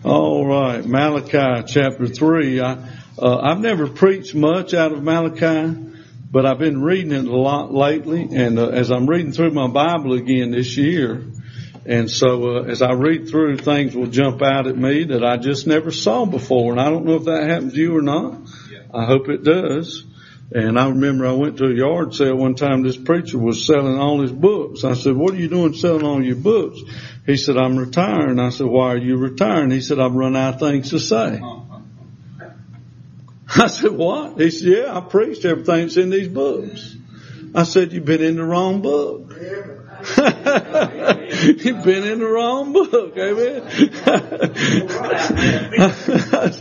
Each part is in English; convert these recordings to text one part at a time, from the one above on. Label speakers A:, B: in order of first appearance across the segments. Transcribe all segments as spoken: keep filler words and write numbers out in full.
A: All right, Malachi chapter three. I, uh, I've never preached much out of Malachi, but I've been reading it a lot lately. And uh, as I'm reading through my Bible again this year, and so uh, as I read through, things will jump out at me that I just never saw before. And I don't know if that happens to you or not. Yeah. I hope it does. And I remember I went to a yard sale one time. This preacher was selling all his books. I said, "What are you doing selling all your books?" He said, "I'm retiring." I said, "Why are you retiring?" He said, "I've run out of things to say." I said, "What?" He said, "Yeah, I preached everything that's in these books." I said, "You've been in the wrong book." You've been in the wrong book. Amen.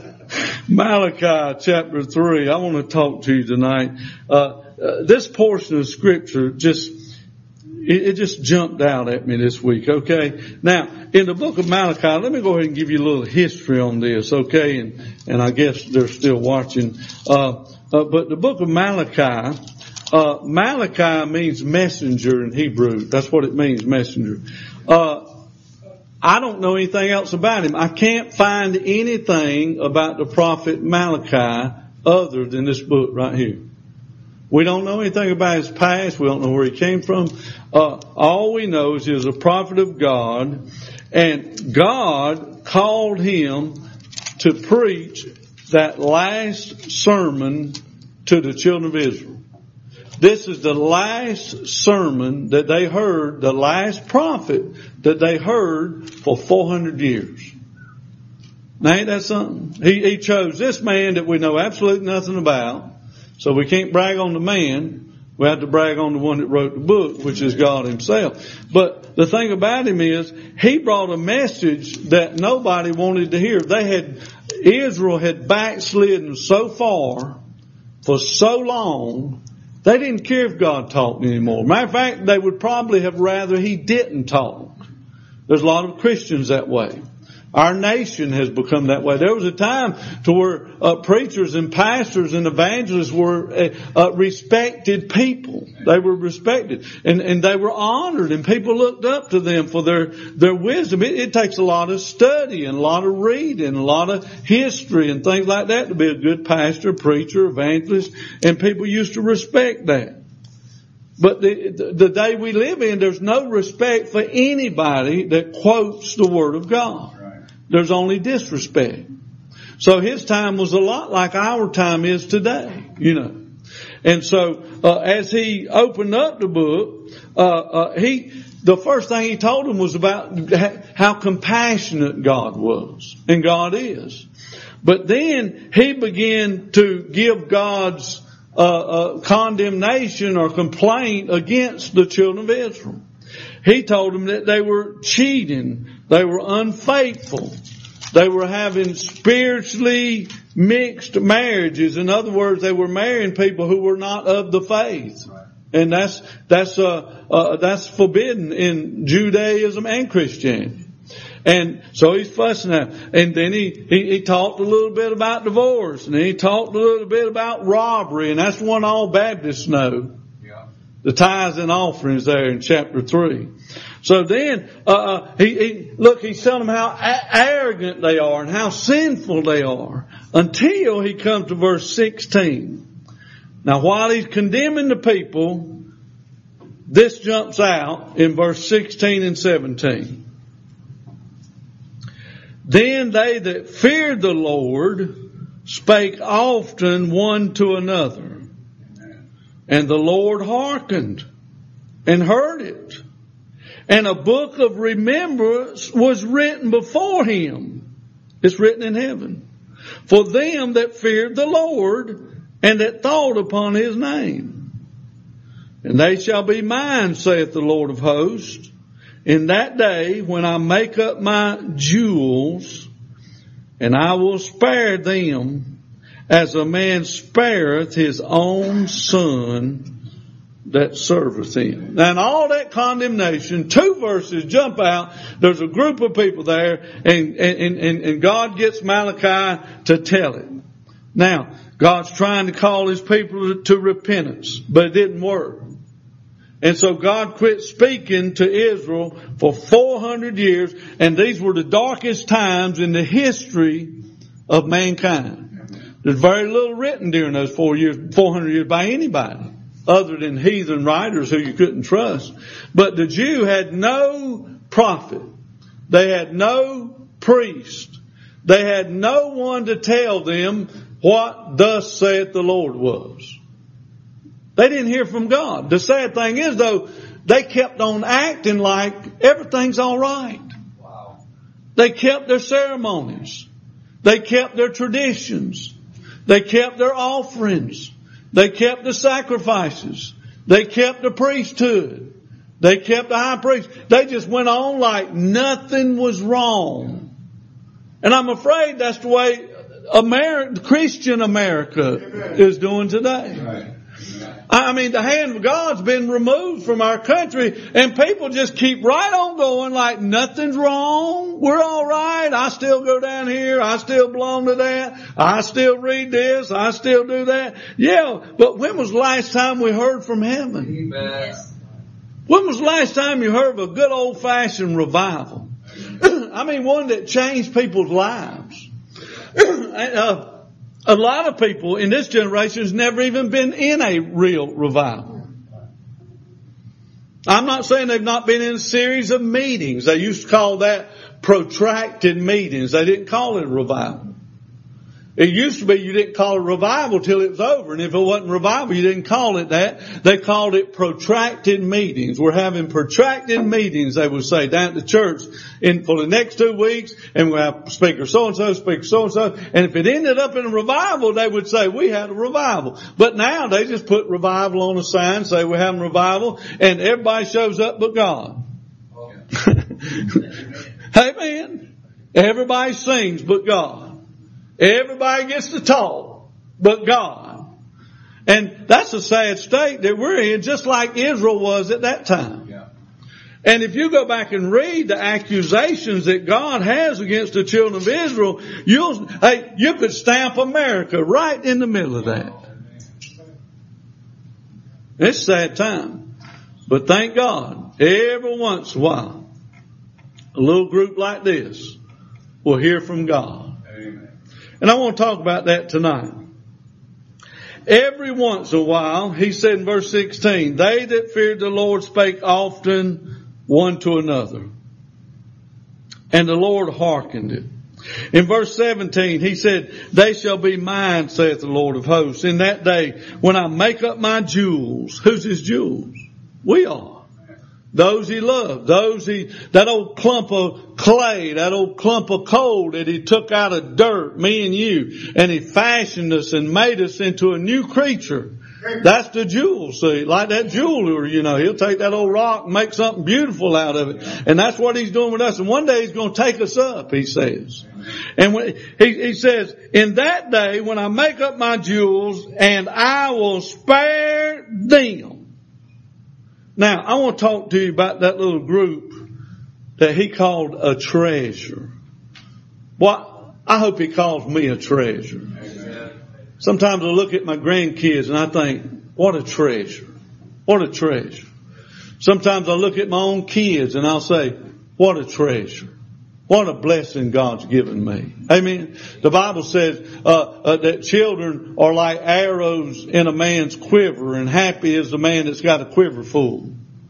A: Malachi chapter three. I want to talk to you tonight. Uh, uh, this portion of scripture just, it, it just jumped out at me this week. Okay. Now, in the book of Malachi, let me go ahead and give you a little history on this. Okay. And, and I guess they're still watching. Uh, uh but the book of Malachi, uh, Malachi means messenger in Hebrew. That's what it means, messenger. Uh, I don't know anything else about him. I can't find anything about the prophet Malachi other than this book right here. We don't know anything about his past. We don't know where he came from. Uh, all we know is he was a prophet of God, and God called him to preach that last sermon to the children of Israel. This is the last sermon that they heard, the last prophet that they heard for four hundred years. Now ain't that something? He, he chose this man that we know absolutely nothing about. So we can't brag on the man. We have to brag on the one that wrote the book, which is God himself. But the thing about him is, he brought a message that nobody wanted to hear. They had, Israel had backslidden so far for so long, they didn't care if God talked anymore. Matter of fact, they would probably have rather he didn't talk. There's a lot of Christians that way. Our nation has become that way. There was a time to where uh, preachers and pastors and evangelists were uh, uh, respected people. They were respected, and and they were honored, and people looked up to them for their their wisdom. It, it takes a lot of study and a lot of reading, a lot of history and things like that to be a good pastor, preacher, evangelist, and people used to respect that. But the, the, the day we live in, there's no respect for anybody that quotes the Word of God. There's only disrespect. So his time was a lot like our time is today, you know. And so, uh, as he opened up the book, uh, uh, he, the first thing he told them was about how compassionate God was. And God is. But then he began to give God's, uh, uh, condemnation or complaint against the children of Israel. He told them that they were cheating. They were unfaithful. They were having spiritually mixed marriages. In other words, they were marrying people who were not of the faith. And that's, that's, uh, uh, that's forbidden in Judaism and Christianity. And so he's fussing at them. And then he, he, he talked a little bit about divorce. And then he talked a little bit about robbery. And that's one all Baptists know. The tithes and offerings there in chapter three. So then, uh, he, he, look, he's telling them how a- arrogant they are and how sinful they are until he comes to verse sixteen. Now, while he's condemning the people, this jumps out in verse sixteen and seventeen. Then they that feared the Lord spake often one to another. And the Lord hearkened and heard it. And a book of remembrance was written before him. It's written in heaven. For them that feared the Lord and that thought upon his name. And they shall be mine, saith the Lord of hosts, in that day when I make up my jewels, and I will spare them as a man spareth his own son that serveth him. Now in all that condemnation, two verses jump out. There's a group of people there, and, and, and, and God gets Malachi to tell it. Now, God's trying to call his people to repentance, but it didn't work. And so God quit speaking to Israel for four hundred years, and these were the darkest times in the history of mankind. There's very little written during those four years, four hundred years by anybody other than heathen writers who you couldn't trust. But the Jew had no prophet. They had no priest. They had no one to tell them what thus saith the Lord was. They didn't hear from God. The sad thing is, though, they kept on acting like everything's all right. Wow. They kept their ceremonies. They kept their traditions. They kept their offerings. They kept the sacrifices. They kept the priesthood. They kept the high priest. They just went on like nothing was wrong. And I'm afraid that's the way America, Christian America is doing today. Right. I mean, the hand of God's been removed from our country, and people just keep right on going like nothing's wrong. We're all right. I still go down here. I still belong to that. I still read this. I still do that. Yeah, but when was the last time we heard from heaven? Yes. When was the last time you heard of a good old-fashioned revival? I mean, one that changed people's lives. uh, A lot of people in this generation has never even been in a real revival. I'm not saying they've not been in a series of meetings. They used to call that protracted meetings. They didn't call it a revival. It used to be you didn't call it revival till it was over. And if it wasn't revival, you didn't call it that. They called it protracted meetings. We're having protracted meetings, they would say, down at the church in for the next two weeks. And we'll have speaker so-and-so, speaker so-and-so. And if it ended up in a revival, they would say, we had a revival. But now they just put revival on a sign, say we're having revival, and everybody shows up but God. Amen. Everybody sings but God. Everybody gets to talk but God. And that's a sad state that we're in, just like Israel was at that time. Yeah. And if you go back and read the accusations that God has against the children of Israel, you'll, hey, you could stamp America right in the middle of that. It's a sad time. But thank God, every once in a while, a little group like this will hear from God. And I want to talk about that tonight. Every once in a while, he said in verse sixteen, they that feared the Lord spake often one to another. And the Lord hearkened it. In verse seventeen, he said, they shall be mine, saith the Lord of hosts, in that day when I make up my jewels. Who's his jewels? We are. Those he loved, those he, that old clump of clay, that old clump of coal that he took out of dirt, me and you, and he fashioned us and made us into a new creature. That's the jewel, see, like that jeweler, you know, he'll take that old rock and make something beautiful out of it. And that's what he's doing with us. And one day he's going to take us up, he says. And when, he, he says, in that day when I make up my jewels, and I will spare them. Now, I want to talk to you about that little group that he called a treasure. Well, I hope he calls me a treasure. Amen. Sometimes I look at my grandkids and I think, what a treasure. What a treasure. Sometimes I look at my own kids and I'll say, what a treasure. What a blessing God's given me. Amen. The Bible says uh, uh, that children are like arrows in a man's quiver, and happy is the man that's got a quiver full.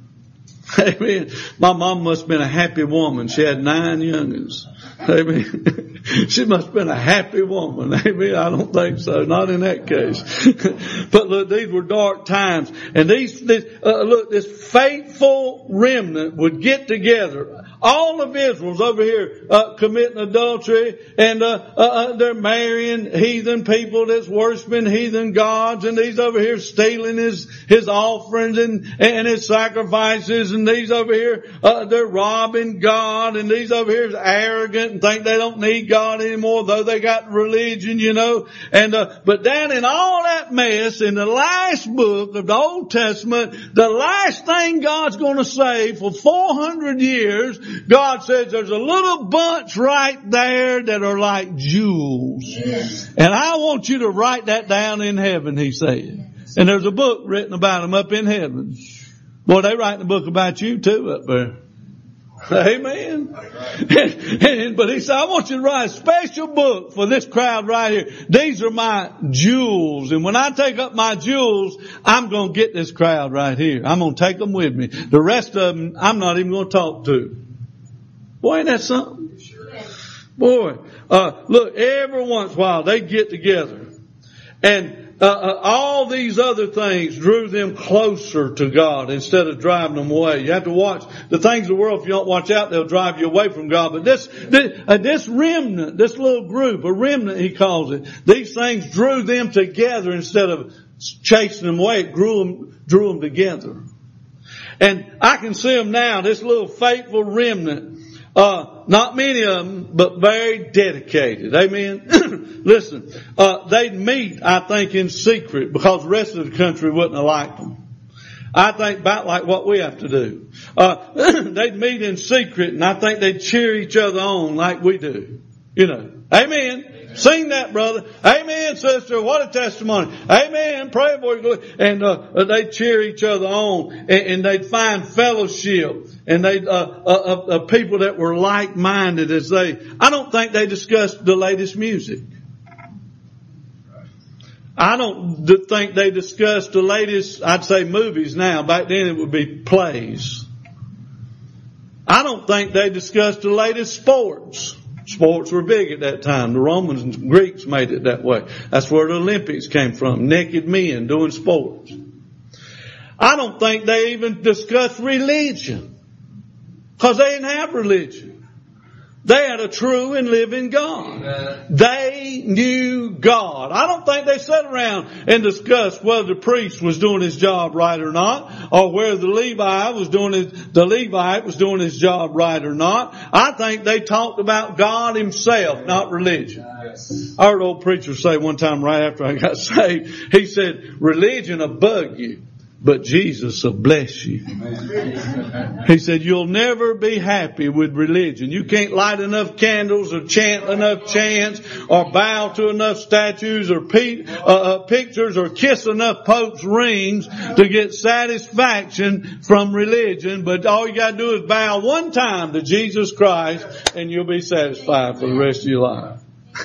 A: Amen. My mom must have been a happy woman. She had nine youngins. Amen. She must have been a happy woman. Amen. I don't think so. Not in that case. But look, these were dark times. And these, this, uh, look, this faithful remnant would get together. All of Israel's over here uh, committing adultery, and uh, uh, they're marrying heathen people that's worshiping heathen gods, and these over here stealing his his offerings and and his sacrifices, and these over here uh, they're robbing God, and these over here is arrogant and think they don't need God anymore, though they got religion, you know. And uh, but down in all that mess, in the last book of the Old Testament, the last thing God's going to say for four hundred years. God says there's a little bunch right there that are like jewels. Yes. And I want you to write that down in heaven, he said. Yes. And there's a book written about them up in heaven. Boy, they writing a book about you too up there. Amen. And, and, but he said, I want you to write a special book for this crowd right here. These are my jewels. And when I take up my jewels, I'm going to get this crowd right here. I'm going to take them with me. The rest of them, I'm not even going to talk to. Boy, ain't that something? Boy, uh, look, every once in a while they get together. And Uh, uh, all these other things drew them closer to God instead of driving them away. You have to watch the things of the world. If you don't watch out, they'll drive you away from God. But this, this, uh, this remnant, this little group, a remnant he calls it, these things drew them together instead of chasing them away. It drew them, drew them together. And I can see them now, this little faithful remnant. Uh, not many of them, but very dedicated. Amen. Listen, uh, they'd meet, I think, in secret because the rest of the country wouldn't have liked them. I think about like what we have to do. Uh, they'd meet in secret, and I think they'd cheer each other on like we do. You know. Amen. Sing that, brother. Amen, sister. What a testimony. Amen. Pray for you. And uh, they'd cheer each other on, and, and they'd find fellowship. And they, uh, uh, uh, people that were like-minded as they, I don't think they discussed the latest music. I don't think they discussed the latest, I'd say movies now. Back then it would be plays. I don't think they discussed the latest sports. Sports were big at that time. The Romans and Greeks made it that way. That's where the Olympics came from. Naked men doing sports. I don't think they even discussed religion. Because they didn't have religion. They had a true and living God. Amen. They knew God. I don't think they sat around and discussed whether the priest was doing his job right or not, or whether the Levi was doing his, the Levite was doing his job right or not. I think they talked about God himself, not religion. Nice. I heard an old preacher say one time right after I got saved, he said, religion will bug you, but Jesus will bless you. Amen. He said, you'll never be happy with religion. You can't light enough candles or chant enough chants or bow to enough statues or pe- uh, uh, pictures or kiss enough Pope's rings to get satisfaction from religion. But all you got to do is bow one time to Jesus Christ and you'll be satisfied for the rest of your life.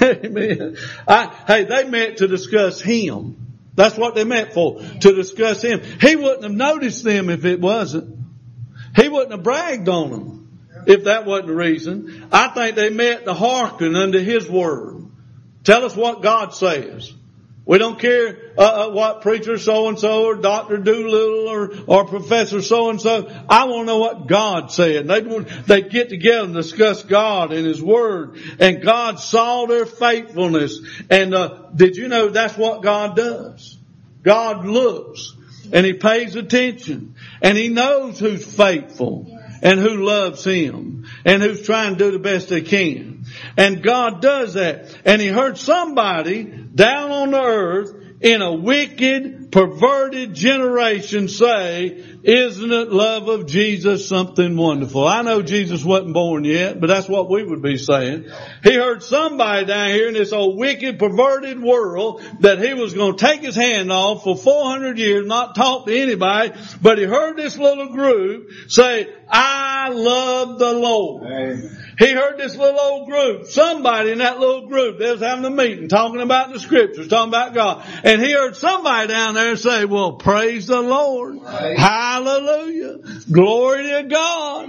A: Amen. I, hey, they meant to discuss Him. That's what they meant for, to discuss Him. He wouldn't have noticed them if it wasn't. He wouldn't have bragged on them if that wasn't the reason. I think they met to hearken unto His word. Tell us what God says. We don't care uh, what preacher so-and-so or Doctor Doolittle or, or Professor so-and-so. I want to know what God said. They'd, they'd get together and discuss God and His Word. And God saw their faithfulness. And uh, did you know that's what God does? God looks and He pays attention. And He knows who's faithful and who loves Him and who's trying to do the best they can. And God does that. And He heard somebody down on the earth in a wicked, perverted generation say, isn't it love of Jesus something wonderful? I know Jesus wasn't born yet, but that's what we would be saying. He heard somebody down here in this old wicked, perverted world that He was going to take His hand off for four hundred years, not talk to anybody, but He heard this little group say, I love the Lord. Amen. He heard this little old group, somebody in that little group, they was having a meeting, talking about the Scriptures, talking about God. And he heard somebody down there say, well, praise the Lord. Amen. Hallelujah. Glory to God.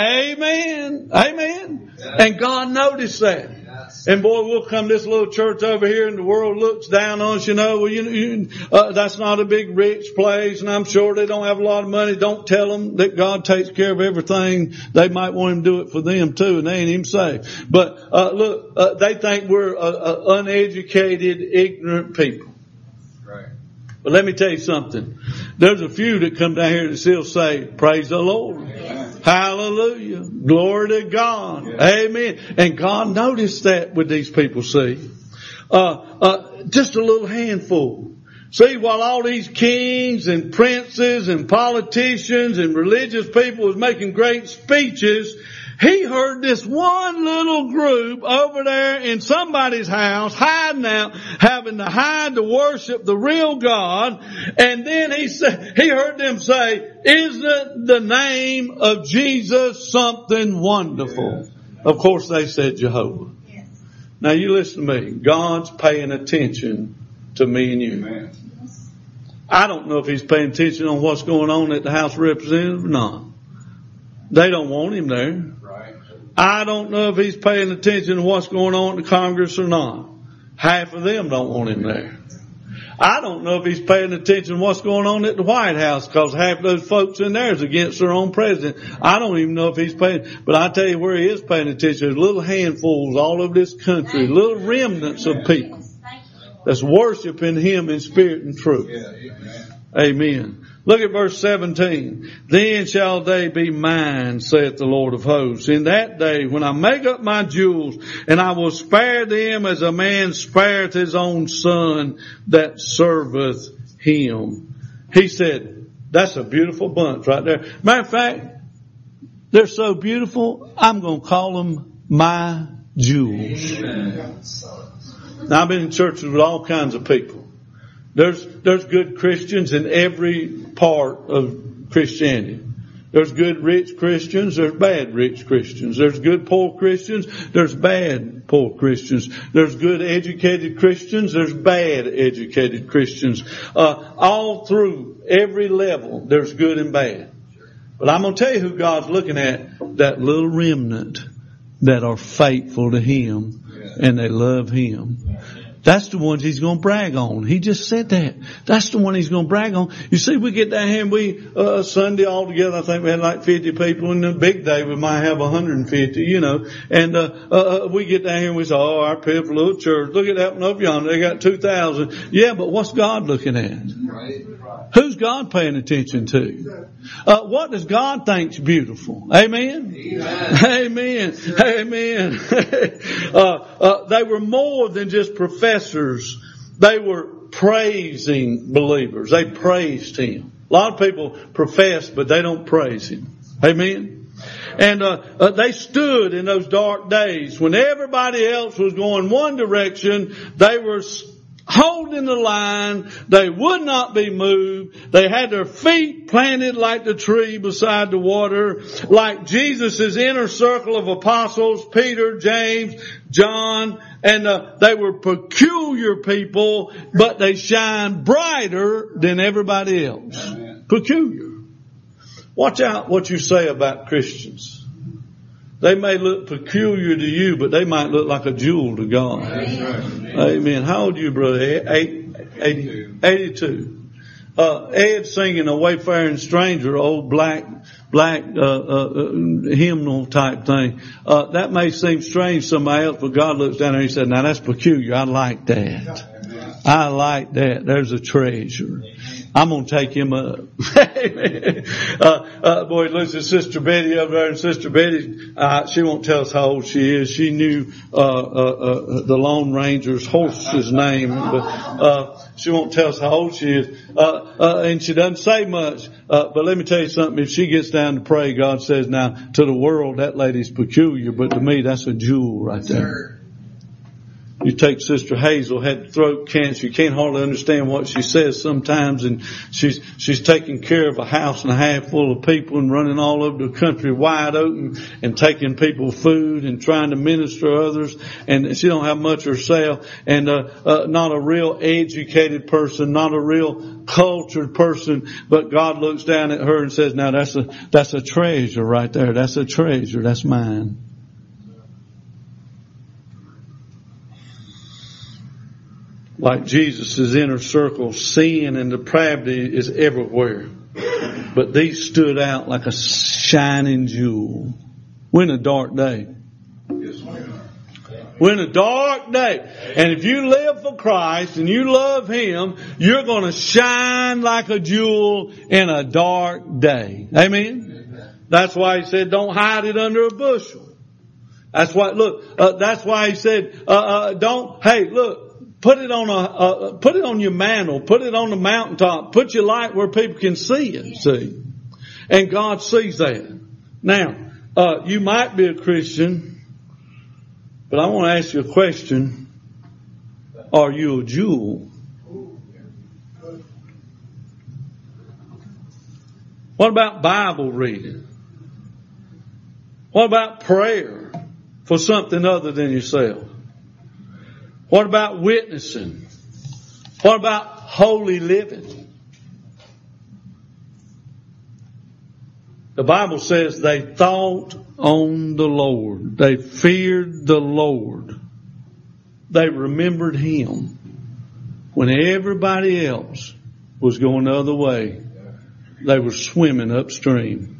A: Amen. Amen. Yeah. And God noticed that. Yes. And boy, we'll come to this little church over here and the world looks down on us, you know, well, you, you uh, that's not a big rich place and I'm sure they don't have a lot of money. Don't tell them that God takes care of everything. They might want Him to do it for them too and they ain't even saved. But, uh, look, uh, they think we're uh, uh, uneducated, ignorant people. Right. But let me tell you something. There's a few that come down here that still say, praise the Lord. Amen. Hallelujah. Glory to God. Yeah. Amen. And God noticed that with these people, see. Uh, uh, just a little handful. See, while all these kings and princes and politicians and religious people was making great speeches, He heard this one little group over there in somebody's house hiding out, having to hide to worship the real God. And then he said, he heard them say, isn't the name of Jesus something wonderful? Yes. Of course they said Jehovah. Yes. Now you listen to me. God's paying attention to me and you. Amen. I don't know if he's paying attention on what's going on at the House of Representatives or not. They don't want him there. Right. I don't know if he's paying attention to what's going on in the Congress or not. Half of them don't want him there. I don't know if he's paying attention to what's going on at the White House, because half of those folks in there is against their own president. I don't even know if he's paying, but I tell you where he is paying attention. There's little handfuls all over this country, little remnants of people that's worshiping him in spirit and truth. Amen. Look at verse seventeen. Then shall they be mine, saith the Lord of hosts, in that day when I make up my jewels, and I will spare them as a man spareth his own son that serveth him. He said, that's a beautiful bunch right there. Matter of fact, they're so beautiful, I'm going to call them my jewels. Now, I've been in churches with all kinds of people. There's, there's good Christians in every part of Christianity. There's good rich Christians. There's bad rich Christians. There's good poor Christians. There's bad poor Christians. There's good educated Christians. There's bad educated Christians. Uh, all through every level, there's good and bad. But I'm going to tell you who God's looking at. That little remnant that are faithful to him and they love him. That's the ones he's going to brag on. He just said that. That's the one he's going to brag on. You see, we get down here and we, uh, Sunday all together, I think we had like fifty people, and the big day we might have one hundred fifty, you know, and, uh, uh, we get down here and we say, oh, our pitiful little church, look at that one over yonder, they got two thousand. Yeah, but what's God looking at? Right. Who's God paying attention to? Uh, what does God think's beautiful? Amen? Amen. Amen. Amen. uh, uh, they were more than just professors. They were praising believers. They praised him. A lot of people profess, but they don't praise him. Amen. And uh, uh, they stood in those dark days when everybody else was going one direction. They were holding the line. They would not be moved. They had their feet planted like the tree beside the water, like Jesus' inner circle of apostles, Peter, James, John, and uh, they were peculiar people, but they shine brighter than everybody else. Amen. Peculiar. Watch out what you say about Christians. They may look peculiar to you, but they might look like a jewel to God. Amen. Amen. How old are you, brother? Eight, eighty, eighty-two. Uh, Ed singing a Wayfaring Stranger, old black, black, uh, uh, hymnal type thing. Uh, that may seem strange to somebody else, but God looks down there and he said, now that's peculiar. I like that. I like that. There's a treasure. I'm going to take him up. uh, uh, boy, listen, Sister Betty over there, and Sister Betty, uh, she won't tell us how old she is. She knew, uh, uh, uh, the Lone Ranger's horse's name, but, uh, she won't tell us how old she is. Uh, uh, and she doesn't say much. Uh, but let me tell you something. If she gets down to pray, God says, now, to the world, that lady's peculiar, but to me, that's a jewel right there. You take Sister Hazel, had throat cancer. You can't hardly understand what she says sometimes. And she's, she's taking care of a house and a half full of people and running all over the country wide open and taking people food and trying to minister to others. And she don't have much herself. And, uh, uh, not a real educated person, not a real cultured person. But God looks down at her and says, now that's a, that's a treasure right there. That's a treasure. That's mine. Like Jesus' inner circle, sin and depravity is everywhere. But these stood out like a shining jewel. We're in a dark day. We're in a dark day. And if you live for Christ and you love him, you're going to shine like a jewel in a dark day. Amen? That's why he said, don't hide it under a bushel. That's why, look, uh, that's why he said, uh, uh, don't, hey, look, Put it on a, uh, put it on your mantle. Put it on the mountaintop. Put your light where people can see it. See, and God sees that. Now, uh, you might be a Christian, but I want to ask you a question. Are you a jewel? What about Bible reading? What about prayer for something other than yourself? What about witnessing? What about holy living? The Bible says they thought on the Lord. They feared the Lord. They remembered Him when everybody else was going the other way. They were swimming upstream.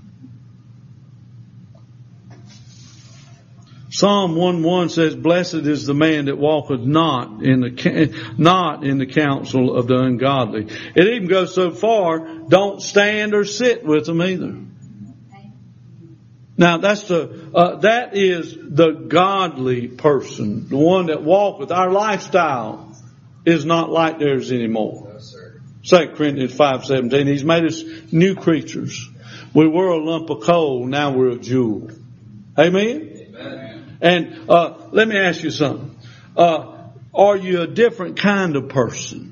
A: Psalm one one says, "Blessed is the man that walketh not in the not in the counsel of the ungodly." It even goes so far, don't stand or sit with them either. Now that's the uh, that is the godly person, the one that walketh. Our lifestyle is not like theirs anymore. No, sir. Second Corinthians five seventeen. He's made us new creatures. We were a lump of coal, now we're a jewel. Amen. Amen. And uh, let me ask you something. Uh, are you a different kind of person?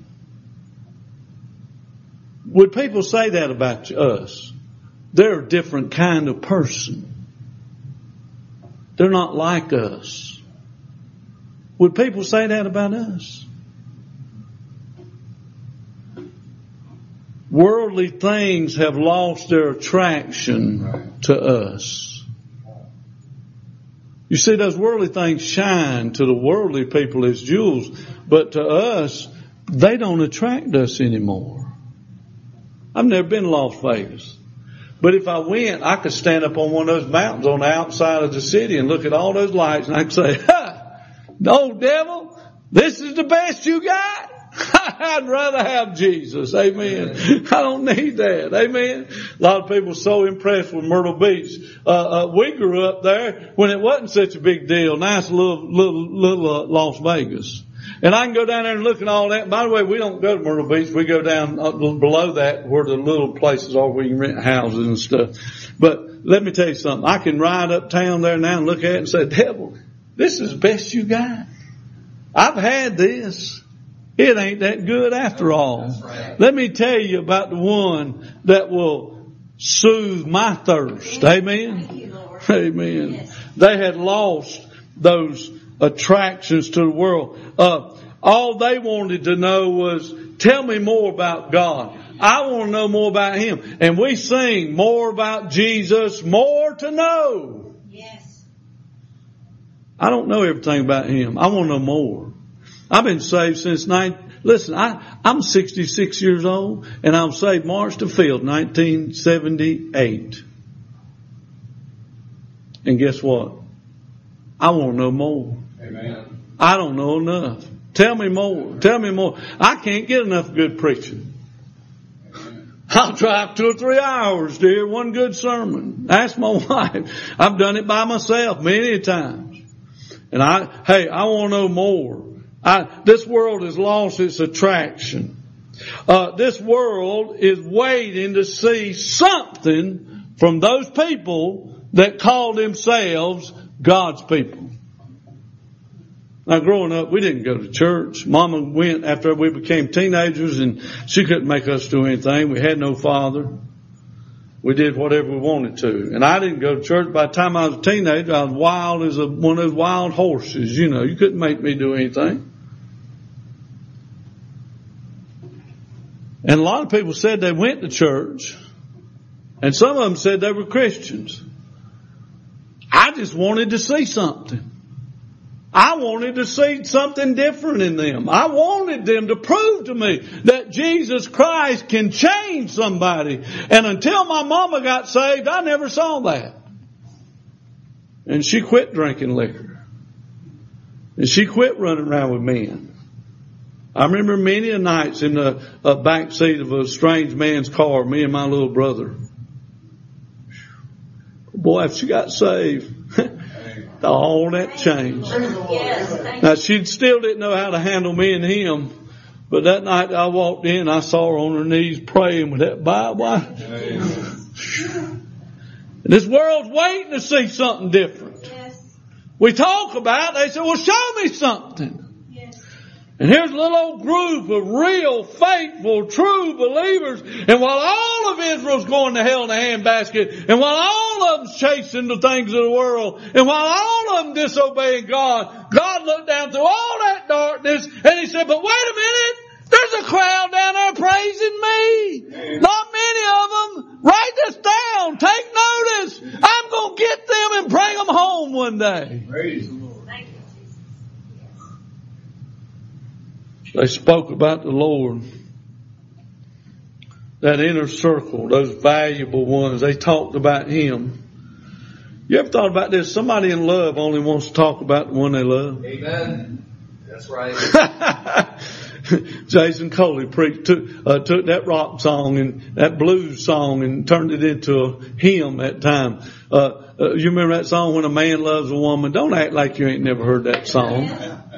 A: Would people say that about us? They're a different kind of person. They're not like us. Would people say that about us? Worldly things have lost their attraction to us. You see, those worldly things shine to the worldly people as jewels, but to us, they don't attract us anymore. I've never been to Las Vegas. But if I went, I could stand up on one of those mountains on the outside of the city and look at all those lights and I could say, ha! No, devil, this is the best you got. I'd rather have Jesus. Amen. Amen. I don't need that. Amen. A lot of people are so impressed with Myrtle Beach. Uh, uh, we grew up there when it wasn't such a big deal. Nice little, little, little uh, Las Vegas. And I can go down there and look at all that. By the way, we don't go to Myrtle Beach. We go down below that where the little places are where you can rent houses and stuff. But let me tell you something. I can ride uptown there now and look at it and say, devil, this is the best you got. I've had this. It ain't that good after all. Right. Let me tell you about the one that will soothe my thirst. Amen. You, Amen. Yes. They had lost those attractions to the world. Uh, all they wanted to know was, tell me more about God. I want to know more about Him. And we sing more about Jesus, more to know. Yes. I don't know everything about Him. I want to know more. I've been saved since nine. Listen, I, I'm sixty-six years old, and I'm saved March the fifth, nineteen seventy-eight. And guess what? I want to know more. Amen. I don't know enough. Tell me more. Tell me more. I can't get enough good preaching. Amen. I'll drive two or three hours to hear one good sermon. Ask my wife. I've done it by myself many times. And I, hey, I want to know more. I, this world has lost its attraction. Uh, this world is waiting to see something from those people that call themselves God's people. Now, growing up, we didn't go to church. Mama went after we became teenagers, and she couldn't make us do anything. We had no father. We did whatever we wanted to. And I didn't go to church. By the time I was a teenager, I was wild as a, one of those wild horses. You know, you couldn't make me do anything. And a lot of people said they went to church, and some of them said they were Christians. I just wanted to see something. I wanted to see something different in them. I wanted them to prove to me that Jesus Christ can change somebody. And until my mama got saved, I never saw that. And she quit drinking liquor. And she quit running around with men. I remember many a nights in the uh, back seat of a strange man's car, me and my little brother. Boy, if she got saved, all that changed. Yes, now, she still didn't know how to handle me and him. But that night I walked in, I saw her on her knees praying with that Bible. This world's waiting to see something different.
B: Yes.
A: We talk about it, they say, well, show me something.
B: Yes.
A: And here's a little old group of real, faithful, true believers. And while all of Israel's going to hell in a handbasket, and while all of them's chasing the things of the world, and while all of them disobeying God, God looked down through all that darkness and He said, but wait a minute, there's a crowd down there praising me. Amen. Not many of them. Write this down. Take notice. I'm going to get them and bring them home one day.
C: Praise the Lord.
B: Thank you, Jesus. Yes.
A: They spoke about the Lord. That inner circle, those valuable ones, they talked about Him. You ever thought about this? Somebody in love only wants to talk about the one they love.
C: Amen. That's right.
A: Jason Coley preached, took, uh, took that rock song and that blues song and turned it into a hymn at time. Uh, uh, you remember that song, When a Man Loves a Woman? Don't act like you ain't never heard that song.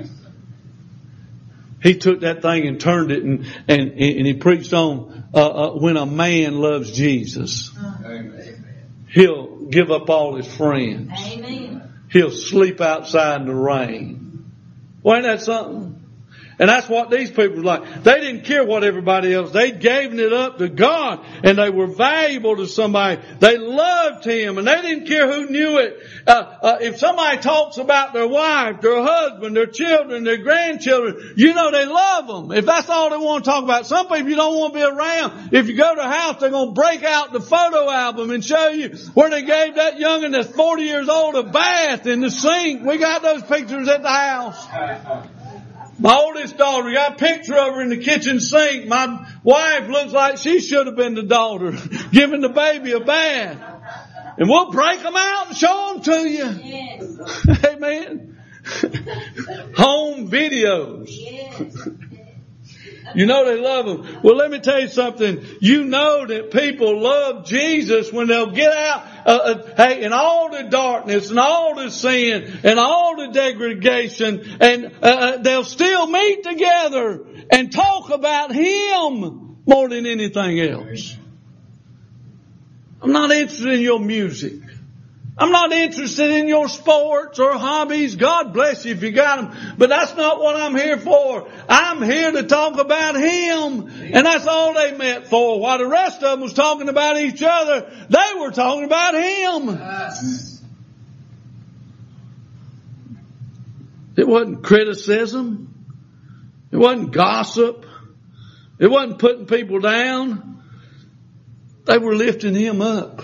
A: He took that thing and turned it and, and, and he preached on, uh, uh, when a man loves Jesus.
C: Amen.
A: He'll give up all his friends.
B: Amen.
A: He'll sleep outside in the rain. Well, ain't that something? And that's what these people were like. They didn't care what everybody else. They'd given it up to God. And they were valuable to somebody. They loved Him. And they didn't care who knew it. Uh, uh, if somebody talks about their wife, their husband, their children, their grandchildren, you know they love them. If that's all they want to talk about. Some people you don't want to be around. If you go to a house, they're going to break out the photo album and show you where they gave that youngin' that's forty years old a bath in the sink. We got those pictures at the house. My oldest daughter, got a picture of her in the kitchen sink. My wife looks like she should have been the daughter, giving the baby a bath. And we'll break them out and show them to you.
B: Yes.
A: Amen. Home videos.
B: Yes.
A: You know they love Him. Well, let me tell you something. You know that people love Jesus when they'll get out, uh, uh, hey, in all the darkness and all the sin and all the degradation, and uh, they'll still meet together and talk about Him more than anything else. I'm not interested in your music. I'm not interested in your sports or hobbies. God bless you if you got them. But that's not what I'm here for. I'm here to talk about Him. And that's all they met for. While the rest of them was talking about each other, they were talking about Him.
C: Yes.
A: It wasn't criticism. It wasn't gossip. It wasn't putting people down. They were lifting Him up.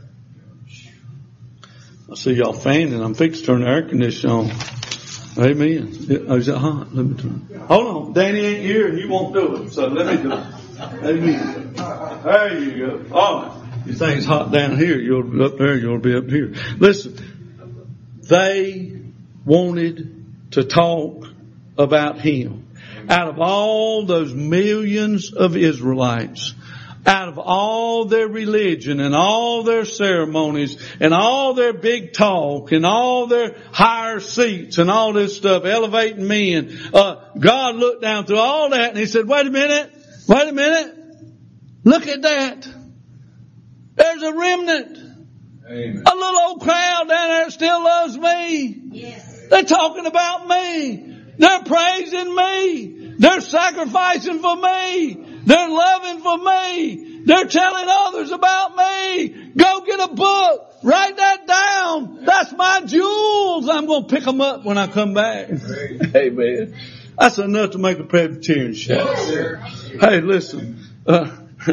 A: I see y'all fanning. I'm fixing to turn the air conditioner on. Amen. Oh, is it hot? Let me turn it. Hold on. Danny ain't here and he won't do it. So let me do it. Amen. There you go. All right. You think it's hot down here, you'll be up there, you'll be up here. Listen. They wanted to talk about Him. Out of all those millions of Israelites, out of all their religion and all their ceremonies and all their big talk and all their higher seats and all this stuff, elevating men, uh, God looked down through all that and He said, wait a minute, wait a minute, look at that. There's a remnant.
C: Amen.
A: A little old crowd down there that still loves me.
B: Yes.
A: They're talking about me. They're praising me. They're sacrificing for me. They're loving for me. They're telling others about me. Go get a book. Write that down. That's my jewels. I'm going to pick them up when I come back. Amen. That's enough to make a Presbyterian shout.
C: Yes,
A: Hey, listen. Uh,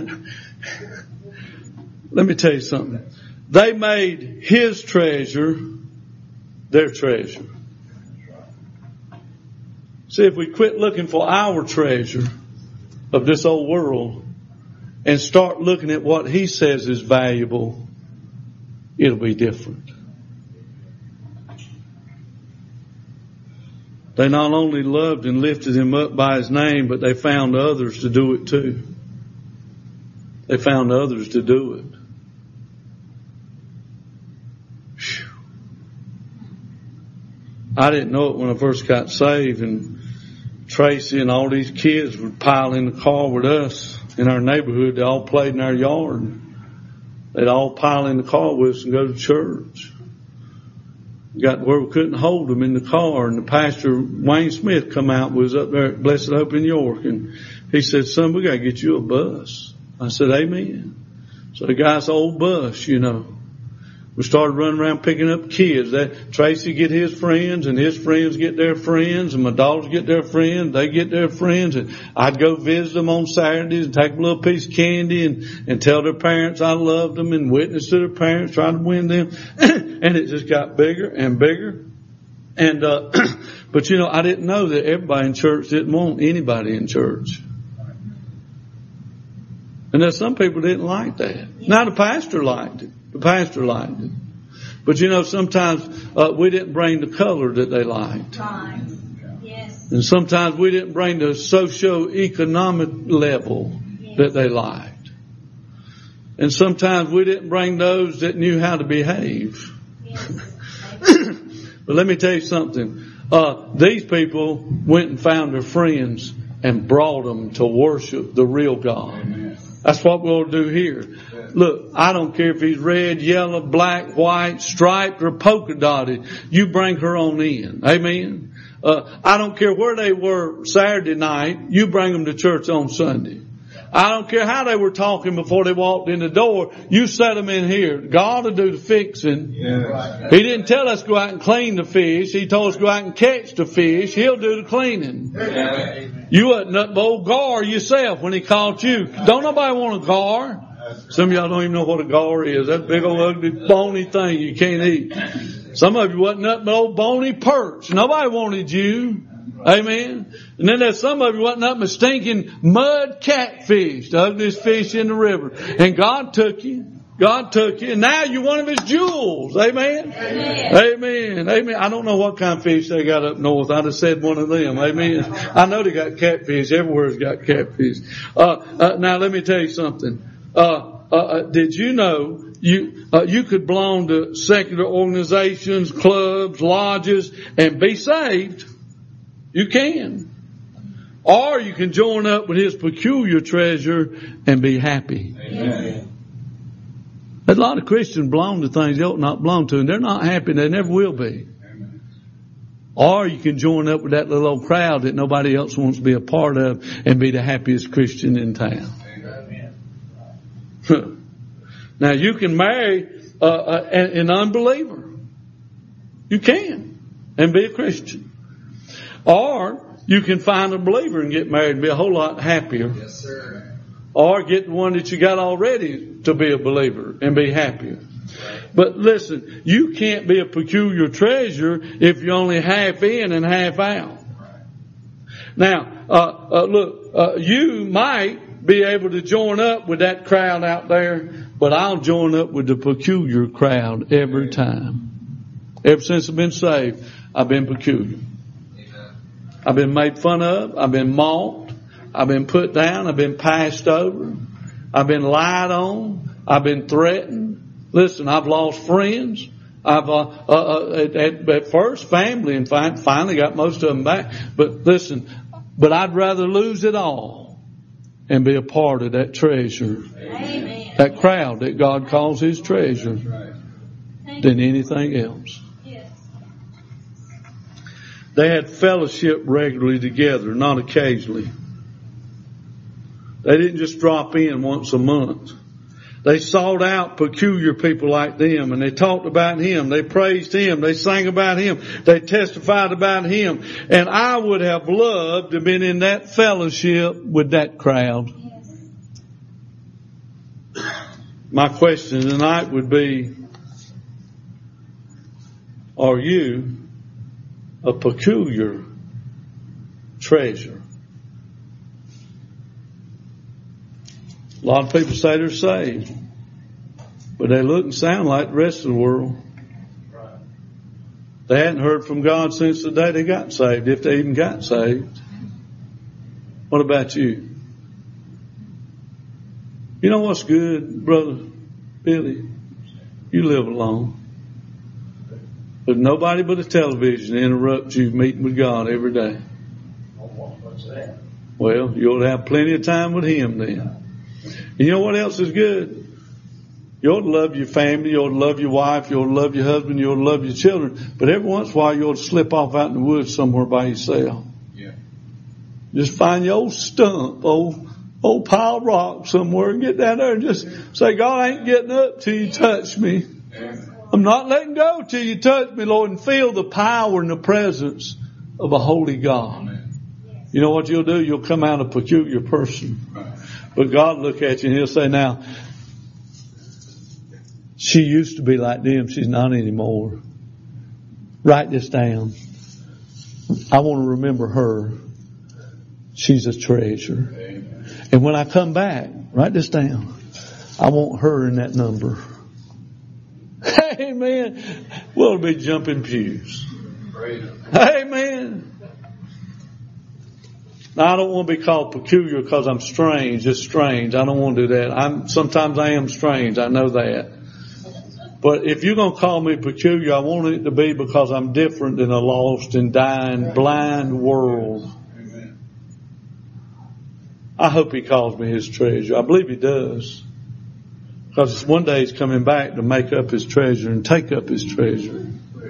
A: let me tell you something. They made His treasure their treasure. See, if we quit looking for our treasure of this old world and start looking at what He says is valuable, it'll be different. They not only loved and lifted Him up by His name, but they found others to do it too. They found others to do it. Whew. I didn't know it when I first got saved, and Tracy and all these kids would pile in the car with us in our neighborhood. They all played in our yard. They'd all pile in the car with us and go to church. Got where we couldn't hold them in the car, and the pastor, Wayne Smith, come out, was up there at Blessed Hope in York, and he said, son, we got to get you a bus. I said, amen. So the guy's old bus, you know. We started running around picking up kids. That Tracy get his friends, and his friends get their friends, and my daughters get their friends. They get their friends, and I'd go visit them on Saturdays and take a little piece of candy and and tell their parents I loved them and witness to their parents, try to win them. And it just got bigger and bigger. And uh but you know, I didn't know that everybody in church didn't want anybody in church. And there's some people didn't like that. Now the pastor liked it. The pastor liked it. But you know, sometimes uh, we didn't bring the color that they liked.
C: Right. Yes.
A: And sometimes we didn't bring the socio-economic level
C: Yes.
A: that they liked. And sometimes we didn't bring those that knew how to behave.
C: Yes.
A: But let me tell you something. Uh, these people went and found their friends and brought them to worship the real God.
C: Amen.
A: That's what we'll do here. Look, I don't care if he's red, yellow, black, white, striped, or polka dotted. You bring her on in. Amen. Uh, I don't care where they were Saturday night. You bring them to church on Sunday. I don't care how they were talking before they walked in the door. You set them in here. God will do the fixing.
C: Yes.
A: He didn't tell us to go out and clean the fish. He told us to go out and catch the fish. He'll do the cleaning.
C: Amen.
A: You wasn't nothing but old gar yourself when he caught you. Don't nobody want a gar. Some of y'all don't even know what a gar is. That big old ugly bony thing you can't eat. Some of you wasn't nothing but old bony perch. Nobody wanted you. Amen. And then there's some of you wasn't nothing but stinking mud catfish, the ugliest fish in the river. And God took you. God took you. And now you're one of his jewels. Amen.
C: Amen.
A: Amen. Amen. I don't know what kind of fish they got up north. I just said one of them. Amen. I know they got catfish. Everywhere's got catfish. Uh, uh, now let me tell you something. Uh, uh, uh did you know you, uh, you could belong to secular organizations, clubs, lodges, and be saved? You can. Or you can join up with his peculiar treasure and be happy.
C: Amen.
A: A lot of Christians belong to things they ought not belong to, and they're not happy. They never will be.
C: Amen.
A: Or you can join up with that little old crowd that nobody else wants to be a part of and be the happiest Christian in town.
C: Amen.
A: Now you can marry uh, uh, an, an unbeliever. You can. And be a Christian. Or you can find a believer and get married and be a whole lot happier.
C: Yes, sir.
A: Or get the one that you got already to be a believer and be happier. But listen, you can't be a peculiar treasure if you're only half in and half out. Now, uh, uh look, uh, you might be able to join up with that crowd out there, but I'll join up with the peculiar crowd every time. Ever since I've been saved, I've been peculiar. I've been made fun of. I've been mocked. I've been put down. I've been passed over. I've been lied on. I've been threatened. Listen, I've lost friends. I've, uh, uh, uh at, at first family, and fi- finally got most of them back. But listen, but I'd rather lose it all and be a part of that treasure,
C: Amen.
A: that crowd that God calls his treasure, than anything else.
C: Yes.
A: They had fellowship regularly together, not occasionally. They didn't just drop in once a month. They sought out peculiar people like them, and they talked about him. They praised him. They sang about him. They testified about him. And I would have loved to have been in that fellowship with that crowd.
C: Yes.
A: My question tonight would be, are you a peculiar treasure? A lot of people say they're saved, but they look and sound like the rest of the world. They hadn't heard from God since the day they got saved, if they even got saved. What about you? You know what's good, Brother Billy? You live alone. But nobody but a television interrupts you meeting with God every day.
B: What's that?
A: Well, you'll have plenty of time with him then. And you know what else is good? You ought to love your family. You ought to love your wife. You ought to love your husband. You ought to love your children. But every once in a while, you ought to slip off out in the woods somewhere by yourself.
C: Yeah.
A: Just find your old stump, old, old pile of rocks somewhere and get down there and just say, God, I ain't getting up till you touch me. I'm not letting go till you touch me, Lord, and feel the power and the presence of a holy God. You know what you'll do? You'll come out a peculiar person. But God will look at you and He'll say, now, she used to be like them. She's not anymore. Write this down. I want to remember her. She's a treasure. Amen. And when I come back, write this down. I want her in that number. Amen. We'll be jumping pews. Amen. Now, I don't want to be called peculiar because I'm strange. Just strange. I don't want to do that. I'm sometimes I am strange. I know that. But if you're going to call me peculiar, I want it to be because I'm different than a lost and dying, blind world. I hope He calls me His treasure. I believe He does. Because one day He's coming back to make up His treasure and take up His treasure.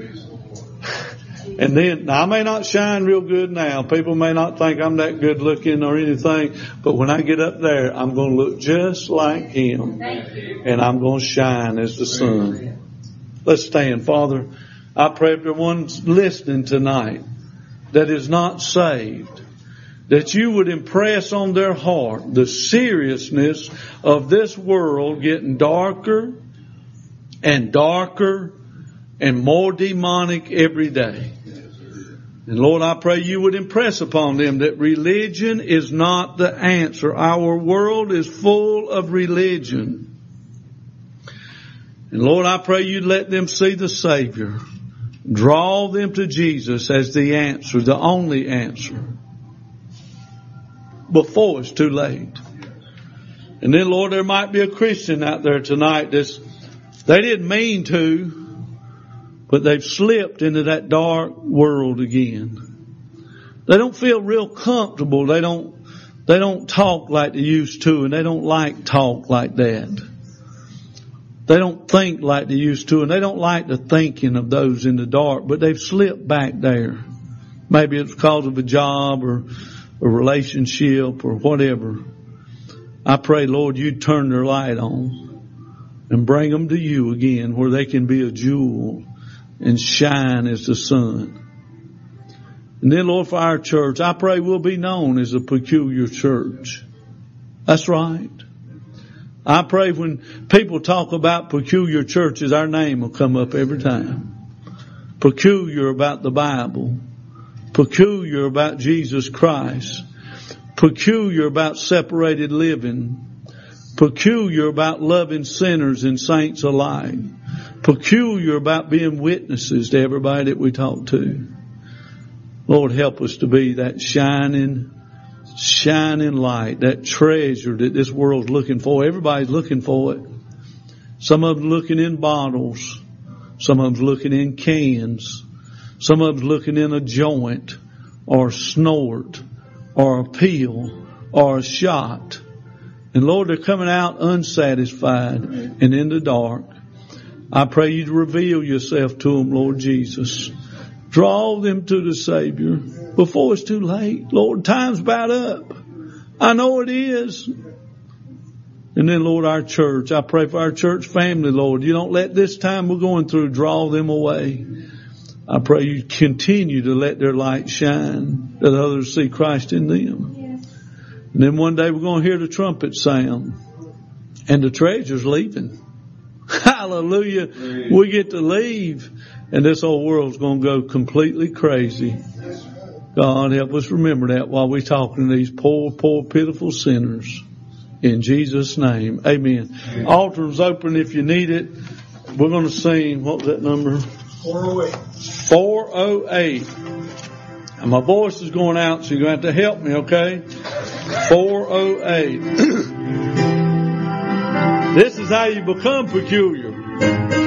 A: And then, now I may not shine real good now. People may not think I'm that good looking or anything. But when I get up there, I'm going to look just like Him. And I'm going to shine as the sun. Let's stand. Father, I pray if everyone's listening tonight that is not saved, that you would impress on their heart the seriousness of this world getting darker and darker and more demonic every day. And Lord, I pray you would impress upon them that religion is not the answer. Our world is full of religion. And Lord, I pray you'd let them see the Savior. Draw them to Jesus as the answer, the only answer, before it's too late. And then, Lord, there might be a Christian out there tonight that's, they didn't mean to, but they've slipped into that dark world again. They don't feel real comfortable. They don't, they don't talk like they used to, and they don't like talk like that. They don't think like they used to, and they don't like the thinking of those in the dark, but they've slipped back there. Maybe it's because of a job or a relationship or whatever. I pray, Lord, you'd turn their light on and bring them to you again where they can be a jewel and shine as the sun. And then, Lord, for our church, I pray we'll be known as a peculiar church. That's right. I pray when people talk about peculiar churches, our name will come up every time. Peculiar about the Bible. Peculiar about Jesus Christ. Peculiar about separated living. Peculiar about loving sinners and saints alike. Peculiar about being witnesses to everybody that we talk to. Lord, help us to be that shining, shining light, that treasure that this world's looking for. Everybody's looking for it. Some of them looking in bottles. Some of them looking in cans. Some of them looking in a joint or a snort or a pill or a shot. And Lord, they're coming out unsatisfied and in the dark. I pray you to reveal yourself to them, Lord Jesus. Draw them to the Savior before it's too late. Lord, time's about up. I know it is. And then, Lord, our church. I pray for our church family, Lord. You don't let this time we're going through draw them away. I pray you continue to let their light shine, that others see Christ in them. Yes. And then one day we're going to hear the trumpet sound, and the treasure's leaving. Hallelujah. Praise. We get to leave, and this whole world's going to go completely crazy. God, help us remember that while we're talking to these poor, poor, pitiful sinners. In Jesus' name, amen. Amen. Altar's open if you need it. We're going to sing, what was that number?
B: four oh eight.
A: four oh eight. And my voice is going out, so you're going to have to help me, okay? four oh eight. This is how you become peculiar.